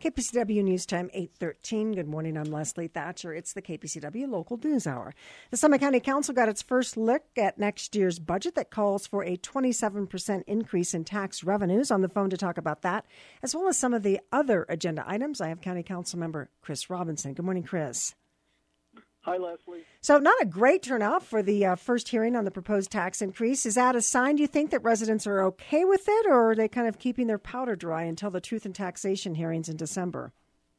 KPCW News Time 8:13. Good morning, I'm Leslie Thatcher. It's the KPCW Local News Hour. The Summit County Council got its first look at next year's budget that calls for a 27% increase in tax revenues. On the phone to talk about that, as well as some of the other agenda items, I have County Council member Chris Robinson. Good morning, Chris. Hi, Leslie. So not a great turnout for the first hearing on the proposed tax increase. Is that a sign, do you think, that residents are okay with it, or are they kind of keeping their powder dry until the truth and taxation hearings in December?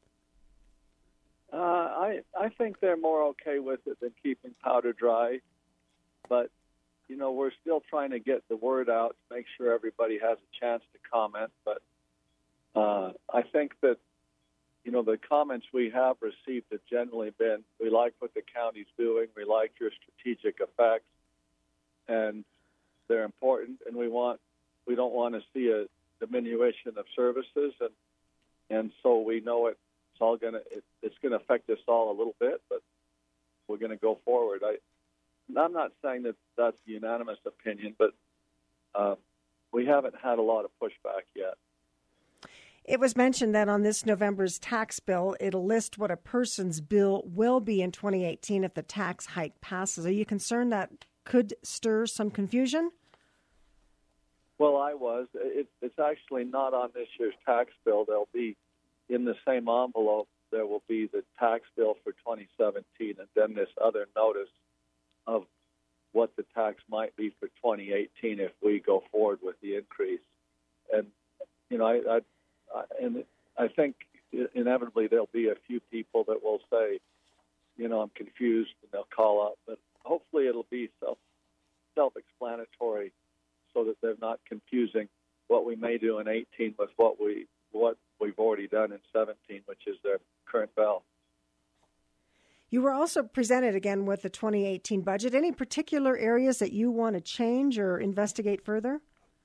I think they're more okay with it than keeping powder dry. But, you know, we're still trying to get the word out to make sure everybody has a chance to comment. But I think that, you know, the comments we have received have generally been, we like what the county's doing, we like your strategic effects, and they're important, and we don't want to see a diminution of services, and so we know it's going to affect us all a little bit, but we're going to go forward. I'm not saying that that's the unanimous opinion, but we haven't had a lot of pushback yet. It was mentioned that on this November's tax bill, it'll list what a person's bill will be in 2018 if the tax hike passes. Are you concerned that could stir some confusion? Well, I was. It's actually not on this year's tax bill. There'll be, in the same envelope, there will be the tax bill for 2017 and then this other notice of what the tax might be for 2018 if we go forward with the increase. And, you know, and I think inevitably there'll be a few people that will say, you know, I'm confused, and they'll call up. But hopefully it'll be self-explanatory so that they're not confusing what we may do in 18 with what we've already done in 17, which is their current bill. You were also presented again with the 2018 budget. Any particular areas that you want to change or investigate further?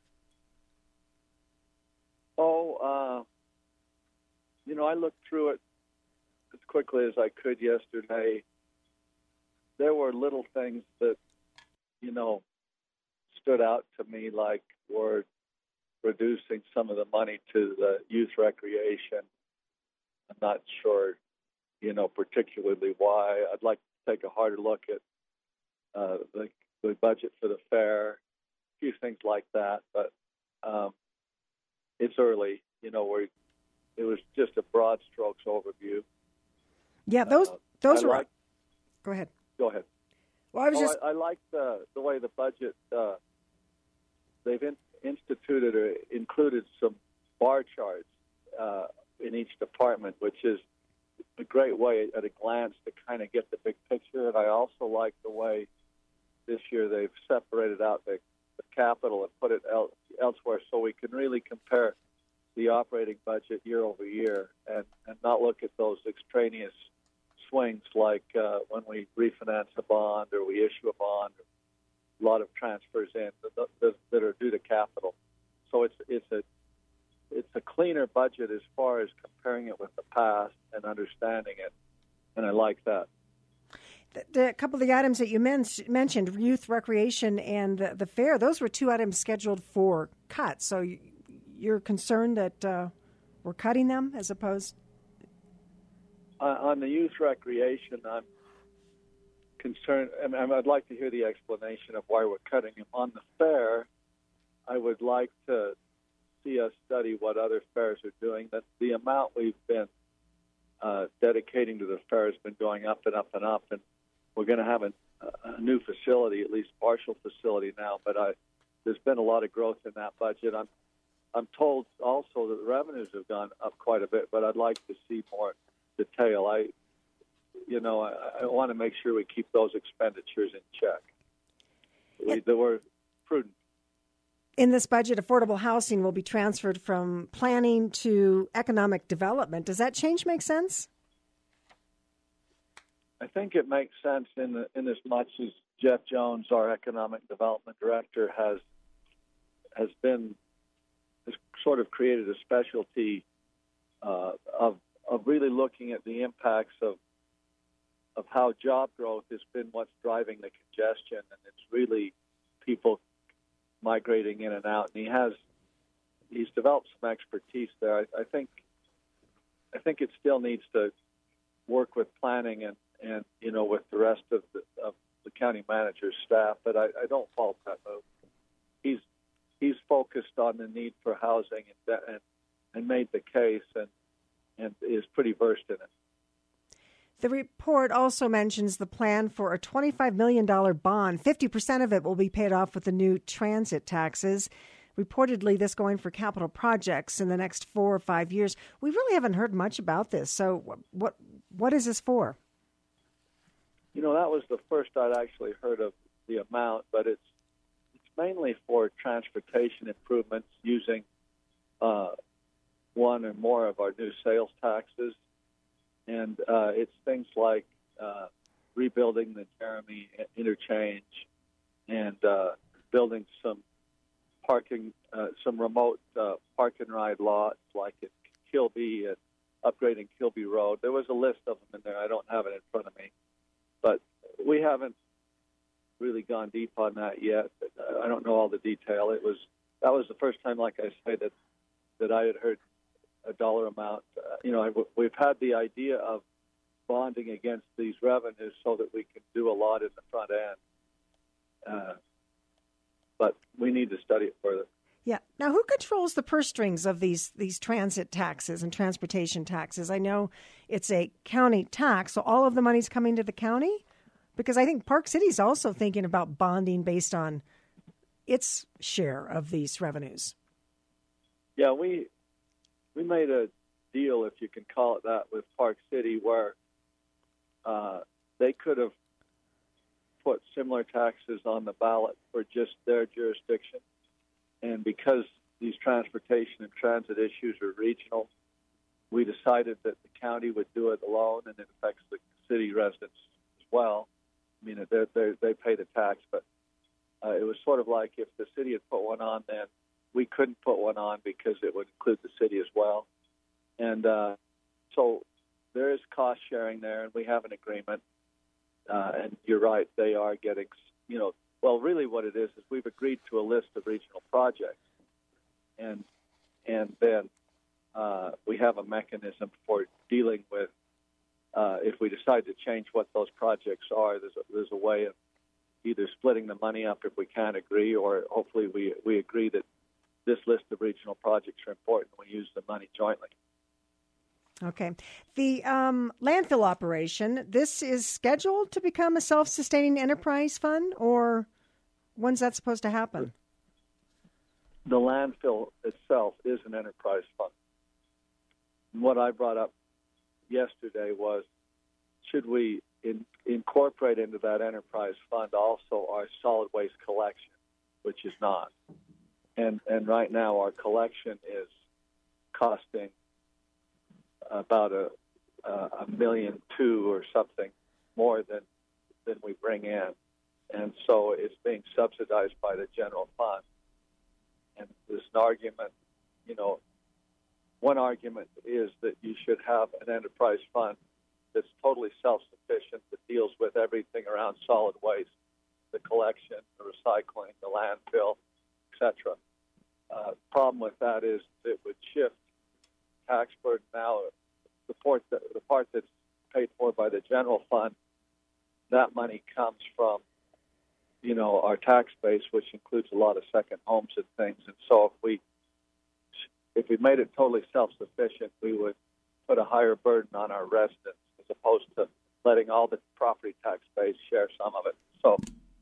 You know, I looked through it as quickly as I could yesterday. There were little things that, you know, stood out to me, like we're reducing some of the money to the youth recreation. I'm not sure, you know, particularly why. I'd like to take a harder look at the budget for the fair, a few things like that. But it's early, you know, it was just a broad strokes overview. Yeah, those are. Go ahead. Go ahead. Well, I like the way the budget. They've instituted or included some bar charts in each department, which is a great way at a glance to kind of get the big picture. And I also like the way this year they've separated out the capital and put it elsewhere, so we can really compare the operating budget year over year and not look at those extraneous swings like when we refinance a bond or we issue a bond, a lot of transfers in that are due to capital. So it's a cleaner budget as far as comparing it with the past and understanding it, and I like that. A couple of the items that you mentioned, youth recreation and the fair, those were two items scheduled for cuts. So you're concerned that we're cutting them as opposed? On the youth recreation, I'm concerned, and I'd like to hear the explanation of why we're cutting them. On the fair, I would like to see us study what other fairs are doing. That the amount we've been dedicating to the fair has been going up and up and up, and we're going to have a new facility, at least partial facility now, but there's been a lot of growth in that budget. I'm told also that the revenues have gone up quite a bit, but I'd like to see more detail. I want to make sure we keep those expenditures in check. They were prudent. In this budget, affordable housing will be transferred from planning to economic development. Does that change make sense? I think it makes sense in as much as Jeff Jones, our economic development director, has sort of created a specialty of really looking at the impacts of how job growth has been what's driving the congestion, and it's really people migrating in and out. And he's developed some expertise there. I think think it still needs to work with planning and with the rest of the county manager's staff. But I don't fault that move. He's focused on the need for housing and made the case and is pretty versed in it. The report also mentions the plan for a $25 million bond. 50% of it will be paid off with the new transit taxes. Reportedly, this going for capital projects in the next 4 or 5 years. We really haven't heard much about this. So what is this for? That was the first I'd actually heard of the amount, but it's mainly for transportation improvements using one or more of our new sales taxes. And it's things like rebuilding the Jeremy interchange and building some remote park and ride lots like at Kilby and upgrading Kilby Road. There was a list of them in there. I don't have it in front of me. But we haven't really gone deep on that yet. I don't know all the detail. That was the first time, like I say, that I had heard a dollar amount. We've had the idea of bonding against these revenues so that we can do a lot in the front end. But we need to study it further. Yeah. Now, who controls the purse strings of these transit taxes and transportation taxes? I know it's a county tax, so all of the money's coming to the county? Because I think Park City's also thinking about bonding based on its share of these revenues. Yeah, we made a deal, if you can call it that, with Park City where they could have put similar taxes on the ballot for just their jurisdiction. And because these transportation and transit issues are regional, we decided that the county would do it alone, and it affects the city residents as well. I mean, they pay the tax, but it was sort of like if the city had put one on, then we couldn't put one on because it would include the city as well. And so there is cost sharing there, and we have an agreement. And you're right, they are getting, well, really what it is we've agreed to a list of regional projects. And then we have a mechanism for dealing with, if we decide to change what those projects are, there's a way of either splitting the money up if we can't agree, or hopefully we agree that this list of regional projects are important and we use the money jointly. Okay. The landfill operation, this is scheduled to become a self-sustaining enterprise fund, or when's that supposed to happen? The landfill itself is an enterprise fund. And what I brought up yesterday was, should we incorporate into that enterprise fund also our solid waste collection, which is not. And right now our collection is costing about $1.2 million or something more than we bring in. And so it's being subsidized by the general fund. And there's an argument, one argument is that you should have an enterprise fund that's totally self-sufficient, that deals with everything around solid waste, the collection, the recycling, the landfill, etc. Problem with that is it would shift tax burden now. The part that's paid for by the general fund, that money comes from, our tax base, which includes a lot of second homes and things. And so if we made it totally self-sufficient, we would put a higher burden on our residents as opposed to letting all the property tax base share some of it. So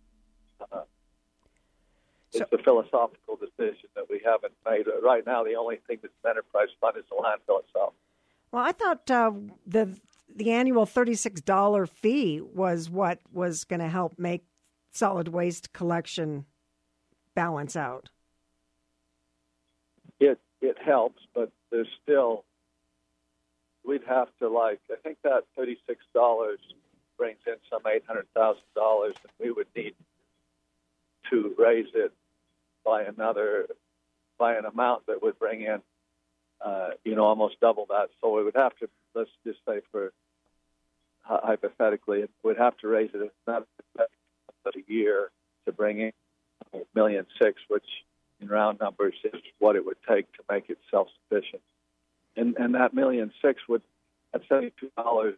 it's a philosophical decision that we haven't made. Right now, the only thing that's an enterprise fund is the landfill itself. Well, I thought the annual $36 fee was what was going to help make solid waste collection balance out. It helps, but there's still, we'd have to I think that $36 brings in some $800,000, and we would need to raise it by an amount that would bring in, almost double that. So we would have to, let's just say for hypothetically, we'd have to raise it not a year to bring in $1.6 million, which in round numbers is what it would take to make it self-sufficient. and that $1.6 million would at $72,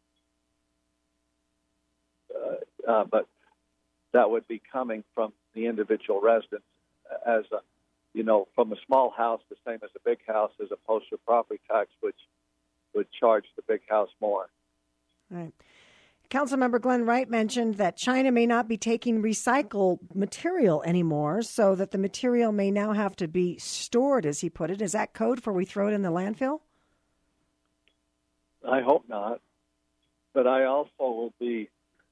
but that would be coming from the individual residents as a, from a small house, the same as a big house, as opposed to property tax, which would charge the big house more. Right. Councilmember Glenn Wright mentioned that China may not be taking recycled material anymore, so that the material may now have to be stored, as he put it. Is that code for we throw it in the landfill? I hope not. But I also will be,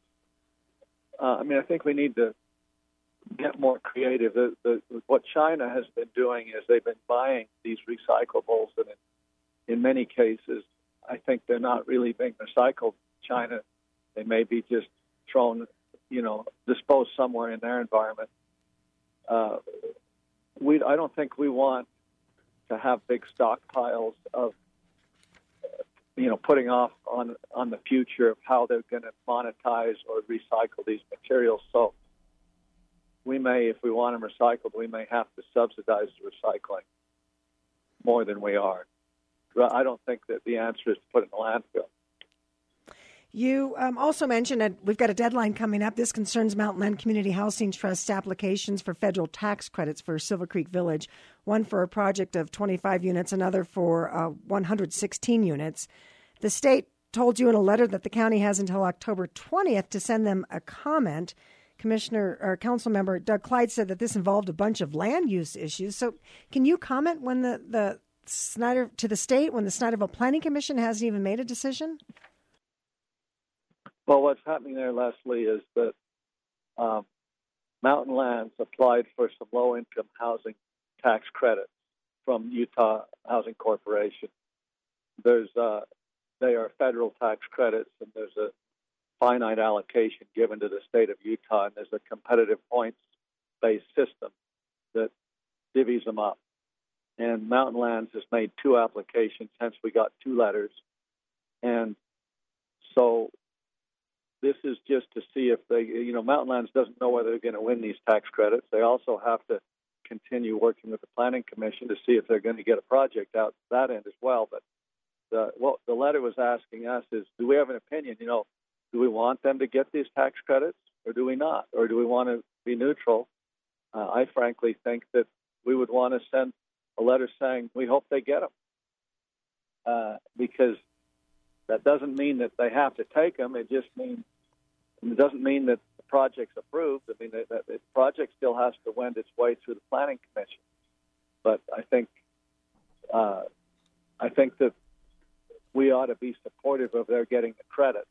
I think we need to get more creative. What China has been doing is they've been buying these recyclables, and in many cases, I think they're not really being recycled. China, they may be just thrown, disposed somewhere in their environment. I don't think we want to have big stockpiles of, putting off on the future of how they're going to monetize or recycle these materials. So we may, if we want them recycled, we may have to subsidize the recycling more than we are. I don't think that the answer is to put it in a landfill. You also mentioned that we've got a deadline coming up. This concerns Mountain Land Community Housing Trust applications for federal tax credits for Silver Creek Village, one for a project of 25 units, another for 116 units. The state told you in a letter that the county has until October 20th to send them a comment. Council member Doug Clyde said that this involved a bunch of land use issues. So can you comment when the Snyderville Planning Commission hasn't even made a decision? Well, what's happening there, Leslie, is that Mountain Lands applied for some low-income housing tax credits from Utah Housing Corporation. They are federal tax credits, and there's a finite allocation given to the state of Utah, and there's a competitive points-based system that divvies them up. And Mountain Lands has made 2 applications, hence we got 2 letters. And so this is just to see if they, Mountain Lands doesn't know whether they're going to win these tax credits. They also have to continue working with the Planning Commission to see if they're going to get a project out that end as well. But what the letter was asking us is, do we have an opinion? Do we want them to get these tax credits, or do we not? Or do we want to be neutral? I frankly think that we would want to send a letter saying we hope they get them, because that doesn't mean that they have to take them. It doesn't mean that the project's approved. I mean, that the project still has to wend its way through the Planning Commission. But I think that we ought to be supportive of their getting the credits.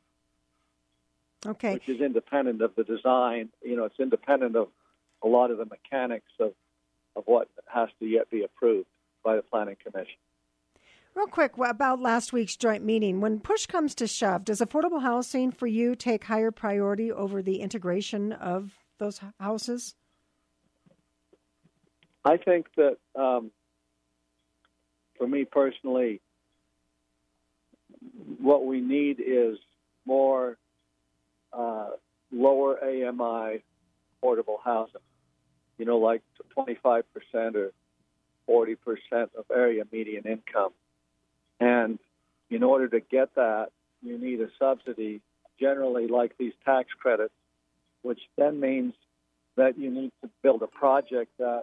Okay. Which is independent of the design. It's independent of a lot of the mechanics of what has to yet be approved by the Planning Commission. Real quick, about last week's joint meeting, when push comes to shove, does affordable housing for you take higher priority over the integration of those houses? I think that, for me personally, what we need is more lower AMI affordable housing, like 25% or 40% of area median income. And in order to get that, you need a subsidy, generally like these tax credits, which then means that you need to build a project that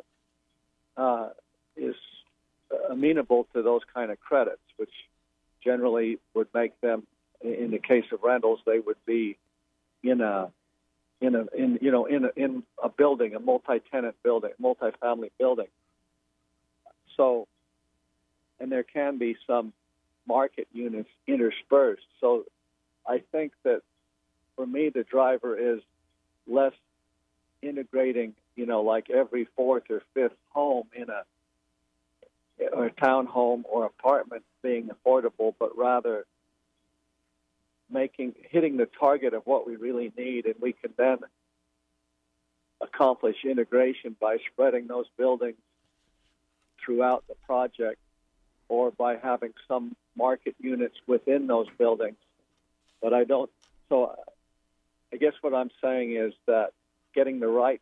is amenable to those kind of credits, which generally would make them, in the case of rentals, they would be in a building, a multi-tenant building, multi-family building. So, and there can be some market units interspersed. So I think that for me, the driver is less integrating, like every 4th or 5th home in a townhome or apartment being affordable, but rather hitting the target of what we really need, and we can then accomplish integration by spreading those buildings throughout the project, or by having some market units within those buildings. But I guess what I'm saying is that getting the right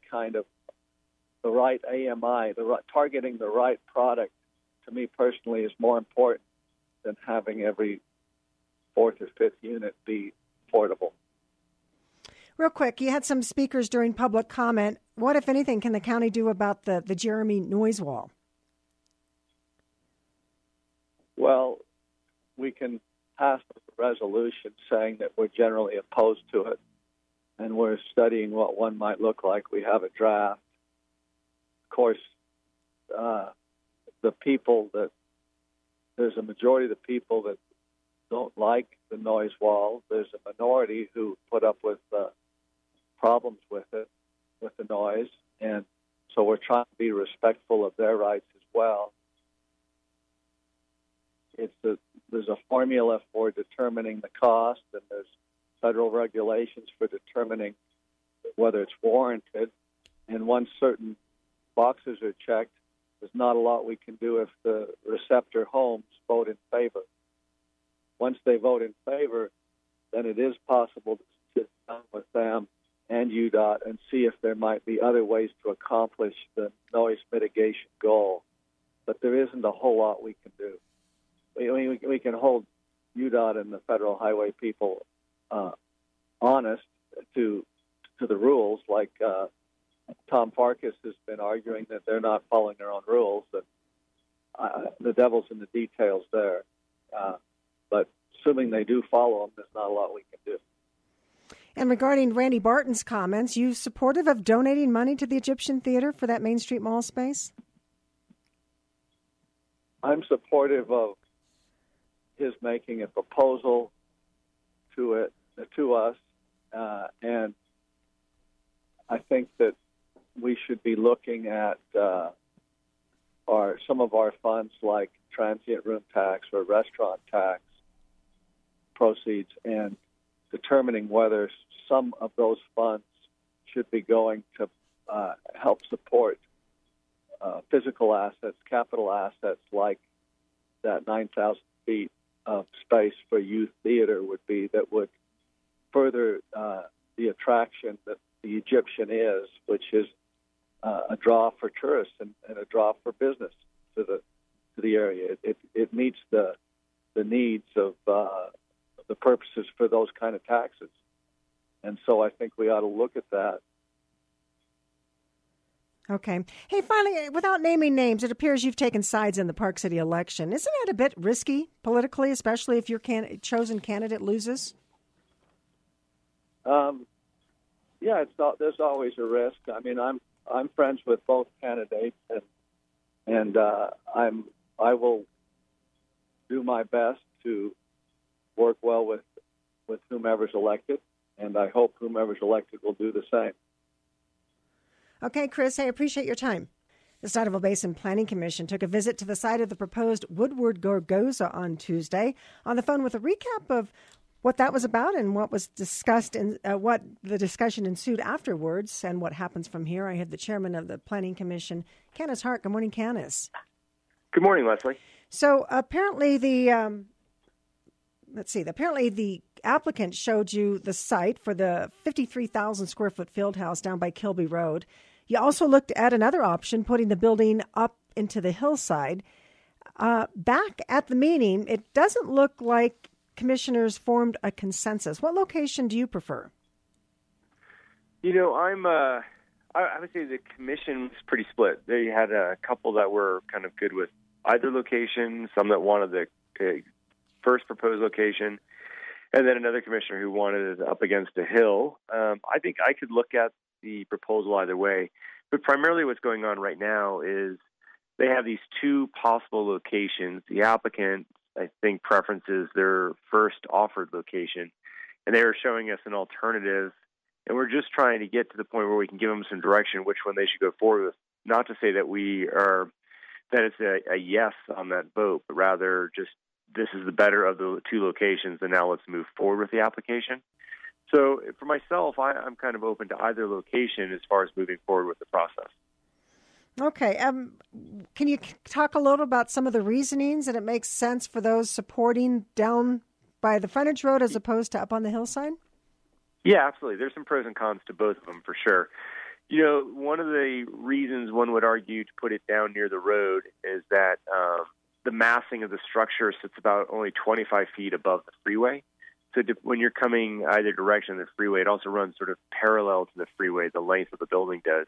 AMI, targeting the right product, to me personally, is more important than having every fourth or fifth unit be affordable. Real quick, you had some speakers during public comment. What, if anything, can the county do about the Jeremy noise wall? Well, we can pass a resolution saying that we're generally opposed to it, and we're studying what one might look like. We have a draft. Of course, there's a majority of the people that don't like the noise wall. There's a minority who put up with problems with it, with the noise, and so we're trying to be respectful of their rights as well. There's a formula for determining the cost, and there's federal regulations for determining whether it's warranted. And once certain boxes are checked, there's not a lot we can do if the receptor homes vote in favor. Once they vote in favor, then it is possible to sit down with them and UDOT and see if there might be other ways to accomplish the noise mitigation goal. But there isn't a whole lot we can do. We can hold UDOT and the federal highway people honest to the rules, like Tom Farkas has been arguing that they're not following their own rules. That the devil's in the details there. But assuming they do follow them, there's not a lot we can do. And regarding Randy Barton's comments, you supportive of donating money to the Egyptian Theater for that Main Street Mall space? I'm supportive of his making a proposal to us, and I think that we should be looking at some of our funds, like transient room tax or restaurant tax proceeds, and determining whether some of those funds should be going to help support physical assets, capital assets, like that 9,000 feet of space for youth theater would be, that would further the attraction that the Egyptian is, which is a draw for tourists and a draw for business to the area. It meets the needs of the purposes for those kind of taxes, and so I think we ought to look at that. Okay. Hey, finally, without naming names, it appears you've taken sides in the Park City election. Isn't that a bit risky politically, especially if your chosen candidate loses? Yeah, there's always a risk. I mean, I'm friends with both candidates, and I will do my best to work well with whomever's elected, and I hope whomever's elected will do the same. Okay, Chris, I appreciate your time. The Stuyvesant Basin Planning Commission took a visit to the site of the proposed Woodward Gorgoza on Tuesday. On the phone with a recap of what that was about and what was discussed and what the discussion ensued afterwards and what happens from here, I had the chairman of the Planning Commission, Canis Hart. Good morning, Canis. Good morning, Leslie. So apparently the applicant showed you the site for the 53,000 square foot field house down by Kilby Road. You also looked at another option, putting the building up into the hillside. Back at the meeting, it doesn't look like commissioners formed a consensus. What location do you prefer? You know, I would say the commission was pretty split. They had a couple that were kind of good with either location, some that wanted the first proposed location, and then another commissioner who wanted it up against a hill. I think I could look at the proposal either way, but primarily what's going on right now is they have these two possible locations. The applicant, I think, preferences their first offered location, and they are showing us an alternative, and we're just trying to get to the point where we can give them some direction which one they should go forward with. Not to say that that it's a yes on that vote, but rather just this is the better of the two locations, and now let's move forward with the application. So for myself, I'm kind of open to either location as far as moving forward with the process. Okay. Can you talk a little about some of the reasonings that it makes sense for those supporting down by the frontage road as opposed to up on the hillside? Yeah, absolutely. There's some pros and cons to both of them for sure. You know, one of the reasons one would argue to put it down near the road is that the massing of the structure sits about only 25 feet above the freeway. So when you're coming either direction of the freeway, it also runs sort of parallel to the freeway, the length of the building does.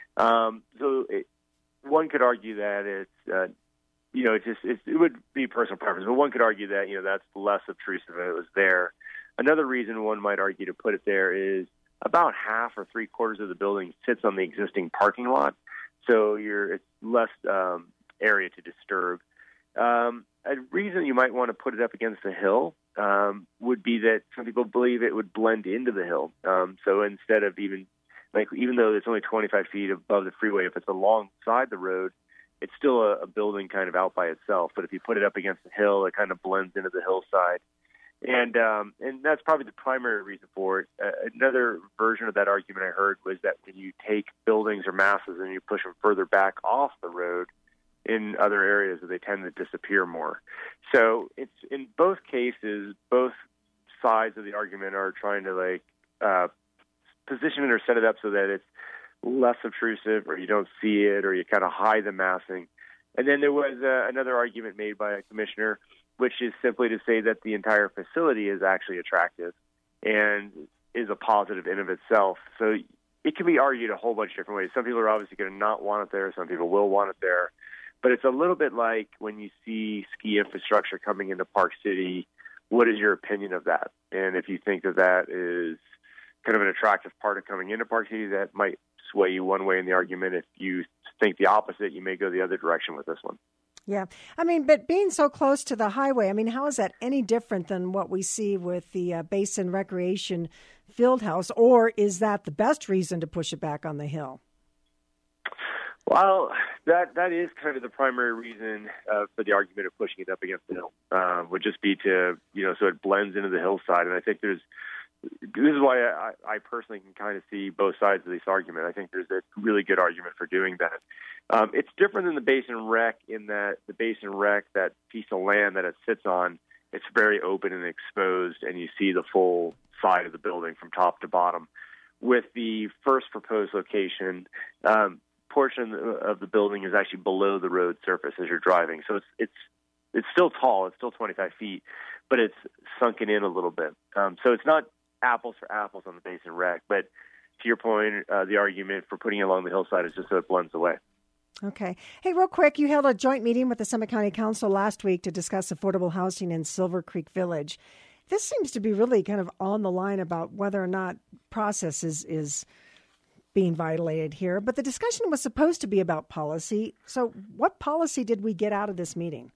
One could argue that it's, it would be personal preference, but one could argue that, that's less obtrusive if it was there. Another reason one might argue to put it there is about half or three-quarters of the building sits on the existing parking lot, so it's less area to disturb. A reason you might want to put it up against the hill would be that some people believe it would blend into the hill. So instead of even though it's only 25 feet above the freeway, if it's alongside the road, it's still a building kind of out by itself. But if you put it up against the hill, it kind of blends into the hillside. And that's probably the primary reason for it. Another version of that argument I heard was that when you take buildings or masses and you push them further back off the road in other areas, they tend to disappear more. So it's in both cases, both sides of the argument are trying to position it or set it up so that it's less obtrusive, or you don't see it, or you kind of hide the massing. And then there was another argument made by a commissioner, which is simply to say that the entire facility is actually attractive and is a positive in of itself. So it can be argued a whole bunch of different ways. Some people are obviously going to not want it there. Some people will want it there. But it's a little bit like when you see ski infrastructure coming into Park City, what is your opinion of that? And if you think that is kind of an attractive part of coming into Park City, that might sway you one way in the argument. If you think the opposite, you may go the other direction with this one. Yeah. But being so close to the highway, how is that any different than what we see with the Basin Recreation Fieldhouse, or is that the best reason to push it back on the hill? Well, that is kind of the primary reason for the argument of pushing it up against the hill, would just be to, so it blends into the hillside. And I think this is why I personally can kind of see both sides of this argument. I think there's a really good argument for doing that. It's different than the Basin Rec in that the Basin Rec, that piece of land that it sits on, it's very open and exposed, and you see the full side of the building from top to bottom. With the first proposed location, portion of the building is actually below the road surface as you're driving. So it's still tall. It's still 25 feet, but it's sunken in a little bit. So it's not apples for apples on the Basin Rec. But to your point, the argument for putting it along the hillside is just so it blends away. Okay. Hey, real quick, you held a joint meeting with the Summit County Council last week to discuss affordable housing in Silver Creek Village. This seems to be really kind of on the line about whether or not process is being violated here. But the discussion was supposed to be about policy. So what policy did we get out of this meeting?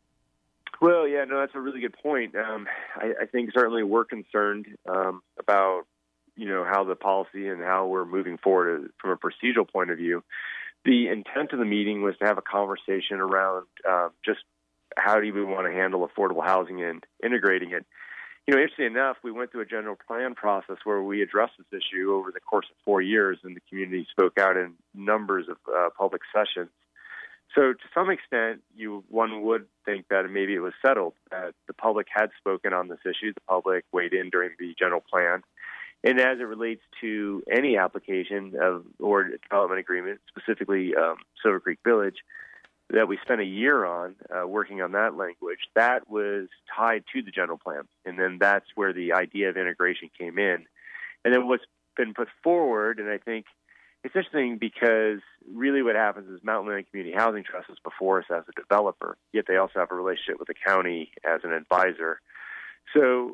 Well, yeah, no, that's a really good point. I think certainly we're concerned about, how the policy and how we're moving forward from a procedural point of view. The intent of the meeting was to have a conversation around just how do we want to handle affordable housing and integrating it. Interestingly enough, we went through a general plan process where we addressed this issue over the course of 4 years, and the community spoke out in numbers of public sessions. So to some extent, one would think that maybe it was settled, that the public had spoken on this issue. The public weighed in during the general plan. And as it relates to any application or development agreement, specifically Silver Creek Village, that we spent a year on working on that language, that was tied to the general plan. And then that's where the idea of integration came in. And then what's been put forward, and I think it's interesting because really what happens is Mountain Land Community Housing Trust is before us as a developer, yet they also have a relationship with the county as an advisor. So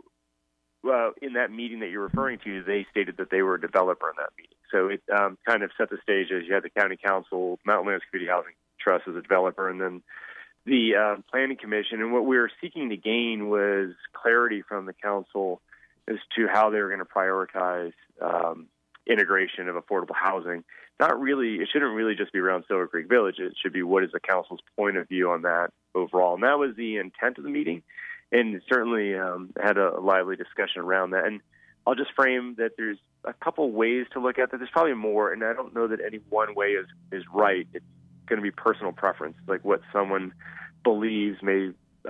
in that meeting that you're referring to, they stated that they were a developer in that meeting. So it kind of set the stage as you had the county council, Mountain Land Community Housing Trust as a developer, and then the Planning Commission. And what we were seeking to gain was clarity from the council as to how they were going to prioritize integration of affordable housing. It shouldn't really just be around Silver Creek Village. It should be what is the council's point of view on that overall. And that was the intent of the meeting, and certainly had a lively discussion around that. And I'll just frame that there's a couple ways to look at that. There's probably more, and I don't know that any one way is right. It's going to be personal preference, like what someone believes may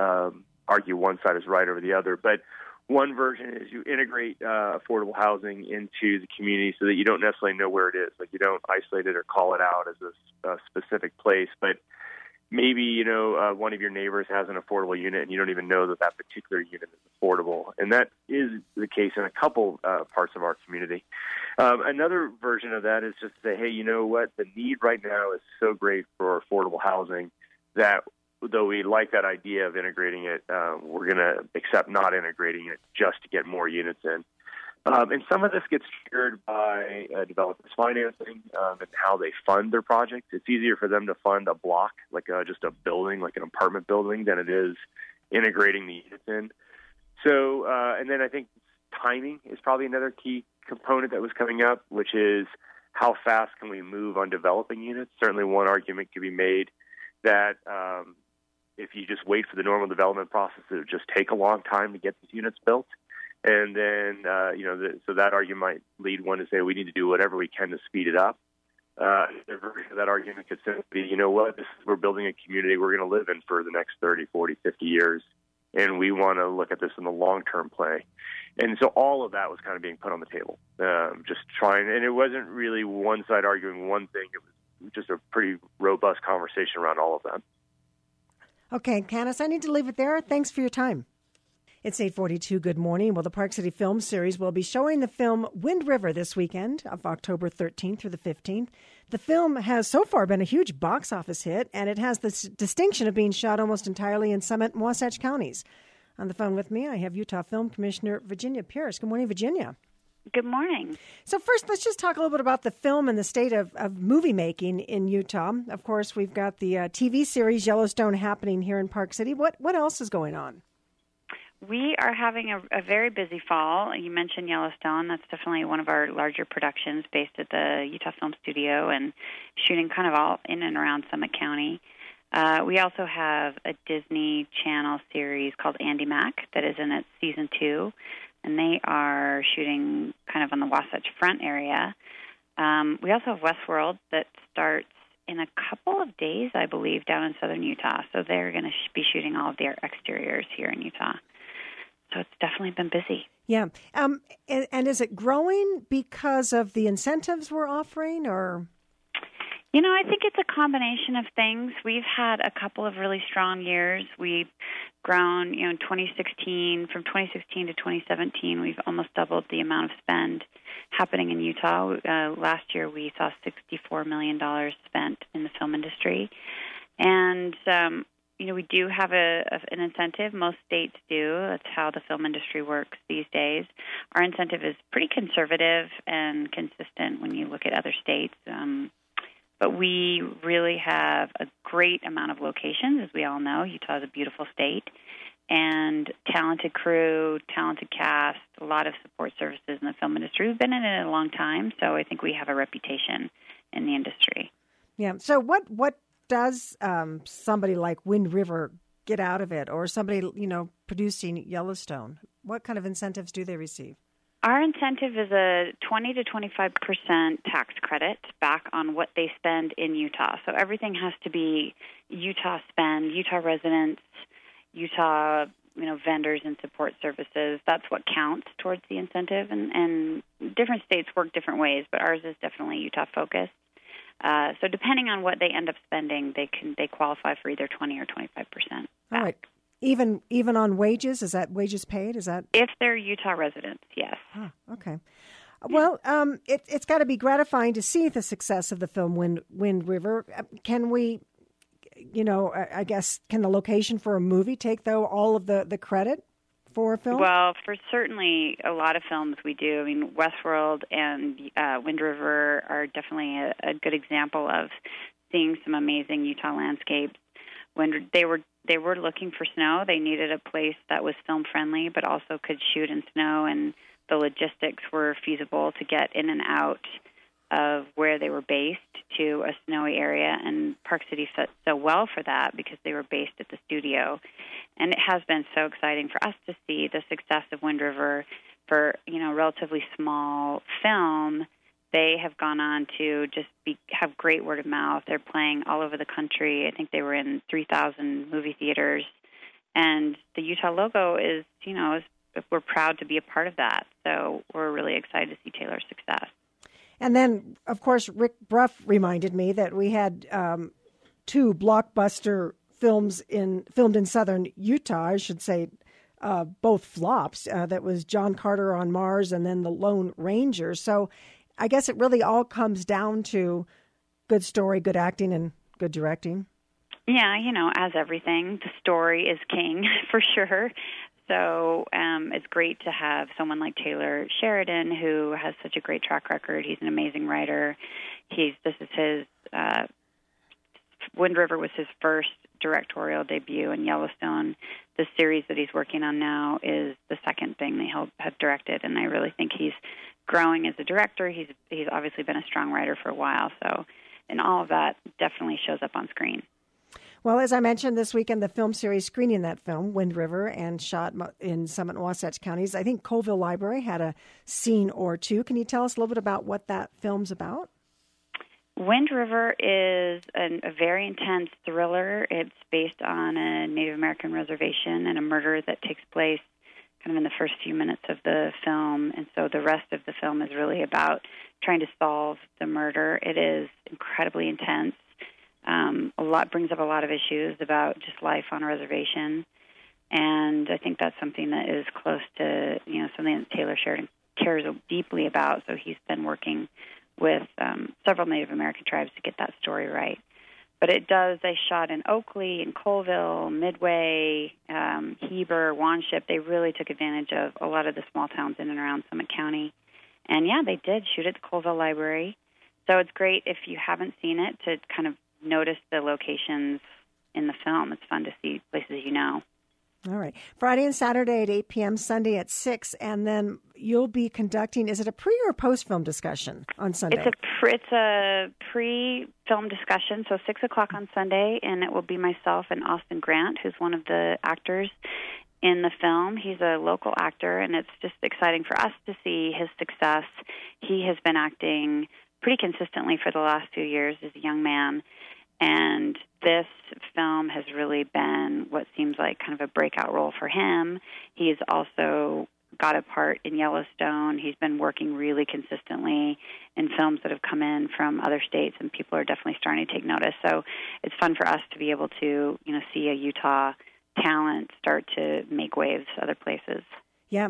argue one side is right over the other. But one version is you integrate affordable housing into the community so that you don't necessarily know where it is. Like you don't isolate it or call it out as a specific place, but maybe, one of your neighbors has an affordable unit and you don't even know that that particular unit is affordable. And that is the case in a couple parts of our community. Another version of that is just to say, hey, you know what? The need right now is so great for affordable housing that though we like that idea of integrating it, we're going to accept not integrating it just to get more units in. And some of this gets triggered by developers' financing and how they fund their projects. It's easier for them to fund a block, like just a building, like an apartment building, than it is integrating the units in. So, and then I think timing is probably another key component that was coming up, which is how fast can we move on developing units? Certainly one argument could be made that if you just wait for the normal development process, it would just take a long time to get these units built. And then, so that argument might lead one to say we need to do whatever we can to speed it up. That argument could simply be, you know what, we're building a community we're going to live in for the next 30, 40, 50 years, and we want to look at this in the long-term play. And so all of that was kind of being put on the table, just trying, and it wasn't really one side arguing one thing. It was just a pretty robust conversation around all of that. Okay, Canis, I need to leave it there. Thanks for your time. It's 8:42. Good morning. Well, the Park City Film Series will be showing the film Wind River this weekend of October 13th through the 15th. The film has so far been a huge box office hit, and it has the distinction of being shot almost entirely in Summit and Wasatch counties. On the phone with me, I have Utah Film Commissioner Virginia Pierce. Good morning, Virginia. Good morning. So first, let's just talk a little bit about the film and the state of movie making in Utah. Of course, we've got the TV series Yellowstone happening here in Park City. What else is going on? We are having a very busy fall. You mentioned Yellowstone. That's definitely one of our larger productions based at the Utah Film Studio and shooting kind of all in and around Summit County. We also have a Disney Channel series called Andy Mac that is in its season 2, and they are shooting kind of on the Wasatch Front area. We also have Westworld that starts in a couple of days, I believe, down in southern Utah. So they're going to be shooting all of their exteriors here in Utah. So it's definitely been busy. Yeah. And is it growing because of the incentives we're offering, or? I think it's a combination of things. We've had a couple of really strong years. We've grown, in 2016, from 2016 to 2017, we've almost doubled the amount of spend happening in Utah. Last year, we saw $64 million spent in the film industry. And, we do have an incentive. Most states do. That's how the film industry works these days. Our incentive is pretty conservative and consistent when you look at other states. But we really have a great amount of locations, as we all know. Utah is a beautiful state, and talented crew, talented cast, a lot of support services in the film industry. We've been in it a long time, so I think we have a reputation in the industry. Yeah. So what does somebody like Wind River get out of it, or somebody, producing Yellowstone? What kind of incentives do they receive? Our incentive is a 20 to 25% tax credit back on what they spend in Utah. So everything has to be Utah spend, Utah residents, Utah, vendors and support services. That's what counts towards the incentive. And different states work different ways, but ours is definitely Utah focused. So depending on what they end up spending, they qualify for either 20 or 25% back. All right. Even on wages? Is that wages paid? Is that if they're Utah residents? Yes. Oh, okay. Well, it's got to be gratifying to see the success of the film Wind River. Can we, I guess, can the location for a movie take all of the credit for a film? Well, for certainly a lot of films we do. I mean, Westworld and Wind River are definitely a good example of seeing some amazing Utah landscapes. When they were looking for snow, they needed a place that was film friendly, but also could shoot in snow, and the logistics were feasible to get in and out of where they were based to a snowy area. And Park City fit so well for that because they were based at the studio. And it has been so exciting for us to see the success of Wind River for, relatively small film. They have gone on to just have great word of mouth. They're playing all over the country. I think they were in 3,000 movie theaters. And the Utah logo is, we're proud to be a part of that. So we're really excited to see Taylor's success. And then, of course, Rick Bruff reminded me that we had two blockbuster films filmed in southern Utah, I should say, both flops. That was John Carter on Mars and then The Lone Ranger. So I guess it really all comes down to good story, good acting, and good directing. Yeah, as everything, the story is king for sure. So it's great to have someone like Taylor Sheridan, who has such a great track record. He's an amazing writer. This is his Wind River was his first directorial debut in Yellowstone. The series that he's working on now is the second thing that he'll have directed, and I really think he's growing as a director. He's obviously been a strong writer for a while, so and all of that definitely shows up on screen. Well, as I mentioned this weekend, the film series screening that film, Wind River, and shot in Summit and Wasatch counties. I think Colville Library had a scene or two. Can you tell us a little bit about what that film's about? Wind River is a very intense thriller. It's based on a Native American reservation and a murder that takes place kind of in the first few minutes of the film. And so the rest of the film is really about trying to solve the murder. It is incredibly intense. Brings up a lot of issues about just life on a reservation. And I think that's something that is close to, something that Taylor Sheridan cares deeply about. So he's been working with several Native American tribes to get that story right. But they shot in Oakley, in Colville, Midway, Heber, Wanship. They really took advantage of a lot of the small towns in and around Summit County. And, they did shoot at the Colville Library. So it's great if you haven't seen it to kind of notice the locations in the film. It's fun to see places you know. All right. Friday and Saturday at 8 p.m., Sunday at 6, and then you'll be conducting, is it a pre- or post-film discussion on Sunday? It's a pre-film discussion, so 6 o'clock on Sunday, and it will be myself and Austin Grant, who's one of the actors in the film. He's a local actor, and it's just exciting for us to see his success. He has been acting pretty consistently for the last few years as a young man, and this film has really been what seems like kind of a breakout role for him. He's also got a part in Yellowstone. He's been working really consistently in films that have come in from other states, and people are definitely starting to take notice. So it's fun for us to be able to, see a Utah talent start to make waves other places. Yeah.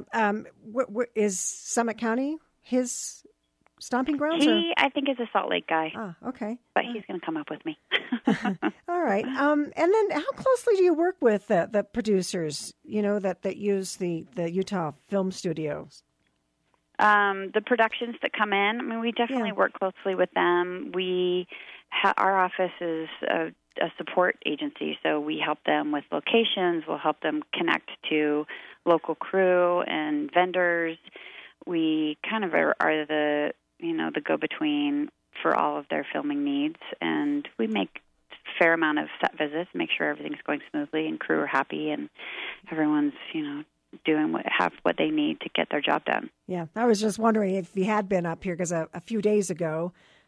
Is Summit County his stomping grounds? I think is a Salt Lake guy. Ah, okay. But he's going to come up with me. All right. And then how closely do you work with the producers, that use the Utah Film Studios? The productions that come in, we definitely work closely with them. Our office is a support agency, so we help them with locations. We'll help them connect to local crew and vendors. We kind of are the go-between for all of their filming needs, and we make a fair amount of set visits, make sure everything's going smoothly and crew are happy and everyone's, doing what they need to get their job done. Yeah, I was just wondering if you had been up here, because a few days ago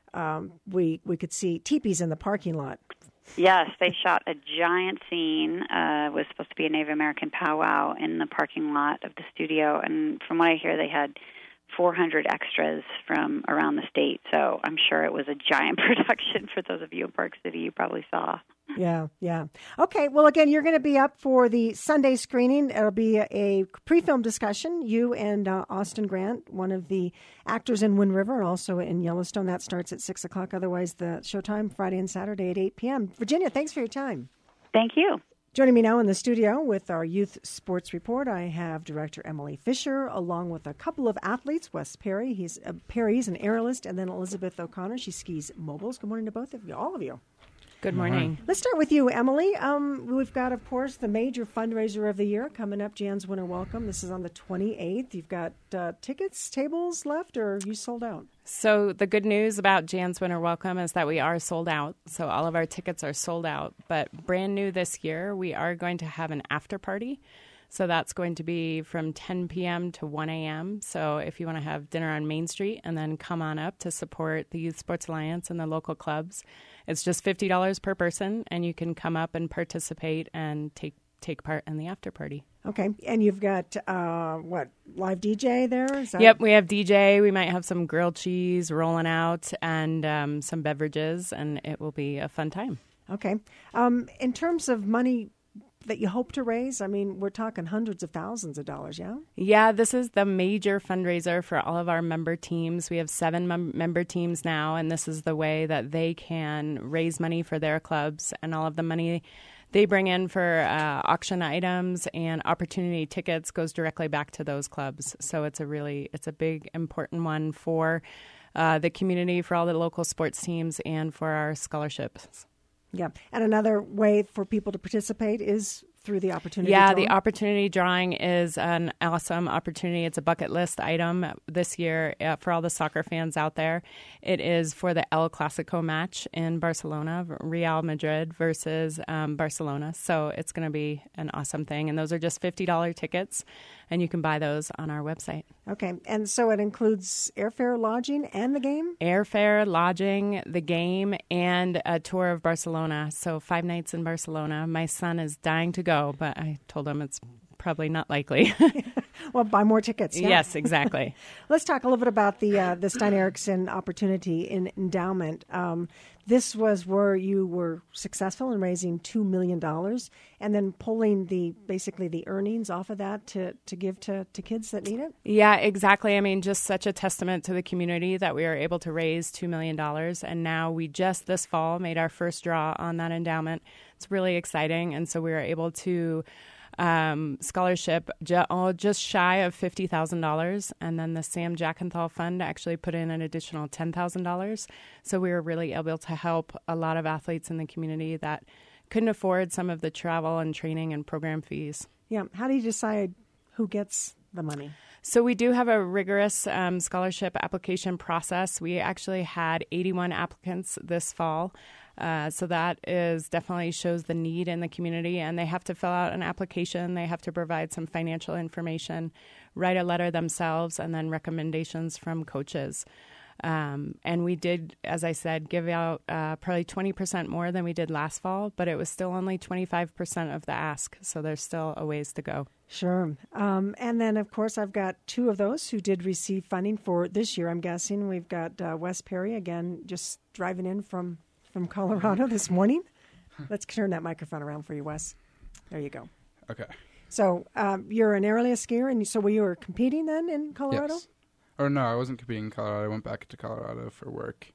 we could see teepees in the parking lot. Yes, they shot a giant scene. It was supposed to be a Native American powwow in the parking lot of the studio, and from what I hear, they had 400 extras from around the state, so I'm sure it was a giant production. For those of you in Park City, you probably saw. Yeah. Okay, well, again, you're going to be up for the Sunday screening. It'll be a pre-film discussion, you and Austin Grant, one of the actors in Wind River and also in Yellowstone. That starts at 6 o'clock. Otherwise, the showtime Friday and Saturday at 8 p.m. Virginia, thanks for your time. Thank you. Joining me now in the studio with our Youth Sports Report, I have Director Emily Fisher, along with a couple of athletes. Wes Perry, he's an aerialist, and then Elizabeth O'Connor. She skis mobiles. Good morning to both of you, all of you. Good morning. Let's start with you, Emily. We've got, of course, the major fundraiser of the year coming up, Jan's Winter Welcome. This is on the 28th. You've got tickets, tables left, or are you sold out? So the good news about Jan's Winter Welcome is that we are sold out. So all of our tickets are sold out. But brand new this year, we are going to have an after party. So that's going to be from 10 p.m. to 1 a.m. So if you want to have dinner on Main Street and then come on up to support the Youth Sports Alliance and the local clubs, it's just $50 per person, and you can come up and participate and take part in the after party. Okay. And you've got, live DJ there? Yep, we have DJ. We might have some grilled cheese rolling out and some beverages, and it will be a fun time. Okay. In terms of money that you hope to raise, I mean, we're talking hundreds of thousands of dollars, yeah? Yeah, this is the major fundraiser for all of our member teams. We have 7 member teams now, and this is the way that they can raise money for their clubs, and all of the money they bring in for auction items and opportunity tickets goes directly back to those clubs. So it's a big, important one for the community, for all the local sports teams, and for our scholarships. Yeah. And another way for people to participate is through the opportunity drawing? drawing? The opportunity drawing is an awesome opportunity. It's a bucket list item this year for all the soccer fans out there. It is for the El Clasico match in Barcelona, Real Madrid versus Barcelona. So it's going to be an awesome thing. And those are just $50 tickets, and you can buy those on our website. Okay. And so it includes airfare, lodging, and the game? Airfare, lodging, the game, and a tour of Barcelona. So 5 nights in Barcelona. My son is dying to go, but I told him it's probably not likely. Well, buy more tickets. Yeah? Yes, exactly. Let's talk a little bit about the Stein Eriksen Opportunity in Endowment. This was where you were successful in raising $2 million and then pulling basically the earnings off of that to give to kids that need it? Yeah, exactly. I mean, just such a testament to the community that we were able to raise $2 million. And now we just this fall made our first draw on that endowment. It's really exciting. And so we were able to scholarship just shy of $50,000, and then the Sam Jackenthal Fund actually put in an additional $10,000. So we were really able to help a lot of athletes in the community that couldn't afford some of the travel and training and program fees. Yeah. How do you decide who gets the money? So we do have a rigorous scholarship application process. We actually had 81 applicants this fall. So that definitely shows the need in the community, and they have to fill out an application. They have to provide some financial information, write a letter themselves, and then recommendations from coaches. And we did, as I said, give out probably 20% more than we did last fall, but it was still only 25% of the ask. So there's still a ways to go. Sure. And then, of course, I've got 2 of those who did receive funding for this year, I'm guessing. We've got Wes Perry, again, just driving in from Colorado this morning. Let's turn that microphone around for you, Wes. There you go. Okay. So you're an aerial skier, and so you were competing then in Colorado? Yes. Or no, I wasn't competing in Colorado. I went back to Colorado for work,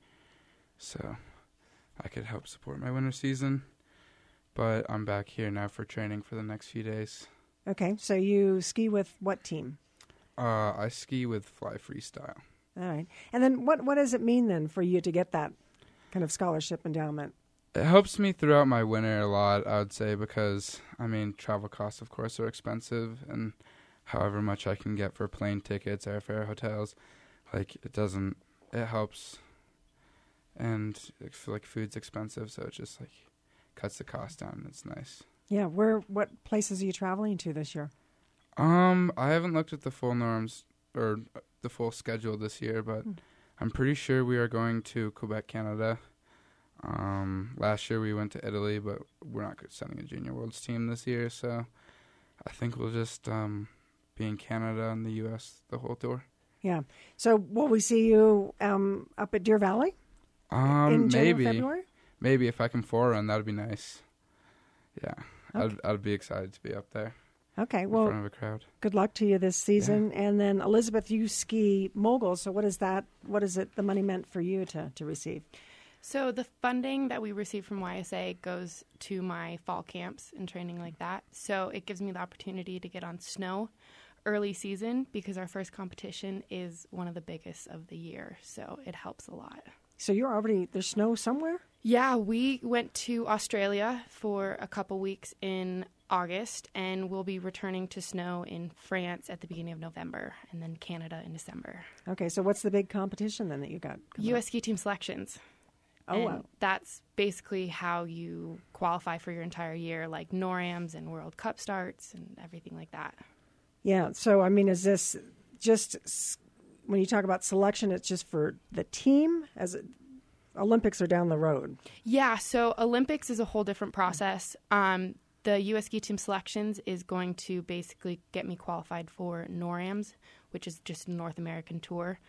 so I could help support my winter season. But I'm back here now for training for the next few days. Okay, so you ski with what team? I ski with Fly Freestyle. All right. And then what does it mean then for you to get that kind of scholarship endowment? It helps me throughout my winter a lot, I would say, because, I mean, travel costs, of course, are expensive, and however much I can get for plane tickets, airfare, hotels, it helps. And I feel like food's expensive, so it just, cuts the cost down, and it's nice. Yeah, what places are you traveling to this year? I haven't looked at the full norms, or the full schedule this year, but I'm pretty sure we are going to Quebec, Canada. Last year we went to Italy, but we're not sending a Junior Worlds team this year, so I think we'll just be in Canada and the U.S. the whole tour. Yeah. So will we see you up at Deer Valley in January, February? Maybe if I can forerun, that would be nice. Yeah, okay. I'd be excited to be up there. Okay, well, in front of a crowd. Good luck to you this season. Yeah. And then, Elizabeth, you ski mogul. So what is that? What is it the money meant for you to receive? So the funding that we receive from YSA goes to my fall camps and training like that. So it gives me the opportunity to get on snow early season because our first competition is one of the biggest of the year. So it helps a lot. So there's snow somewhere? Yeah, we went to Australia for a couple weeks in August, and we'll be returning to snow in France at the beginning of November, and then Canada in December. Okay, so what's the big competition then that you got? U.S. Ski Team Selections. Oh, and wow. That's basically how you qualify for your entire year, like NORAMs and World Cup starts and everything like that. Yeah, so, I mean, is this just, when you talk about selection, it's just for the team? Olympics are down the road. Yeah, so Olympics is a whole different process. The U.S. Ski Team Selections is going to basically get me qualified for NORAMs, which is just a North American tour.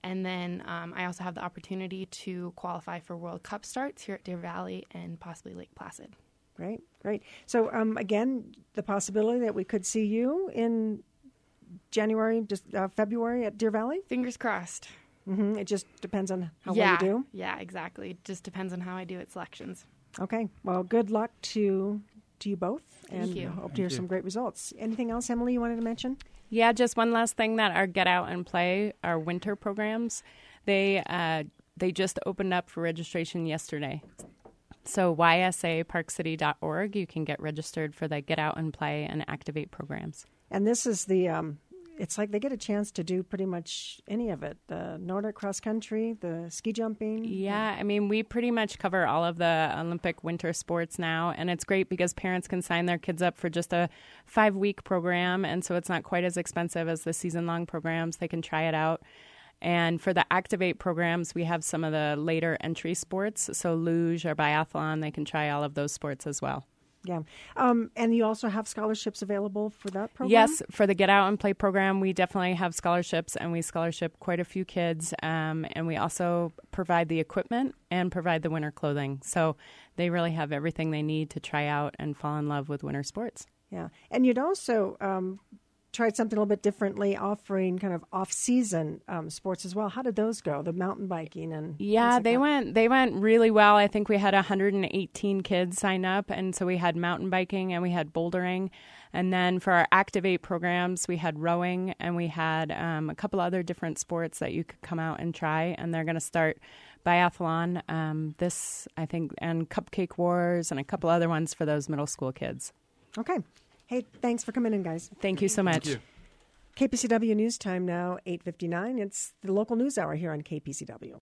And then I also have the opportunity to qualify for World Cup starts here at Deer Valley and possibly Lake Placid. Great, great. So again, the possibility that we could see you in January, just February at Deer Valley? Fingers crossed. Mm-hmm. It just depends on how well you do? Yeah, exactly. It just depends on how I do at selections. Okay. Well, good luck to you both. Thank you. Hope to hear some great results. Anything else, Emily, you wanted to mention? Yeah, just one last thing that our Get Out and Play, our winter programs, they just opened up for registration yesterday. So ysaparkcity.org, you can get registered for the Get Out and Play and Activate programs. And this is the, it's like they get a chance to do pretty much any of it. The Nordic cross country, the ski jumping. Yeah, I mean, we pretty much cover all of the Olympic winter sports now. And it's great because parents can sign their kids up for just a 5-week program. And so it's not quite as expensive as the season-long programs. They can try it out. And for the Activate programs, we have some of the later entry sports. So luge or biathlon, they can try all of those sports as well. Yeah. And you also have scholarships available for that program? Yes, for the Get Out and Play program, we definitely have scholarships, and we scholarship quite a few kids. And we also provide the equipment and provide the winter clothing. So they really have everything they need to try out and fall in love with winter sports. Yeah. And you'd also tried something a little bit differently, offering kind of off-season sports as well. How did those go? The mountain biking and they went really well. I think we had 118 kids sign up, and so we had mountain biking and we had bouldering, and then for our Activate programs, we had rowing and we had a couple other different sports that you could come out and try. And they're going to start biathlon this, I think, and Cupcake Wars and a couple other ones for those middle school kids. Okay. Hey, thanks for coming in, guys. Thank you so much. Thank you. KPCW News Time now, 8:59. It's the local news hour here on KPCW.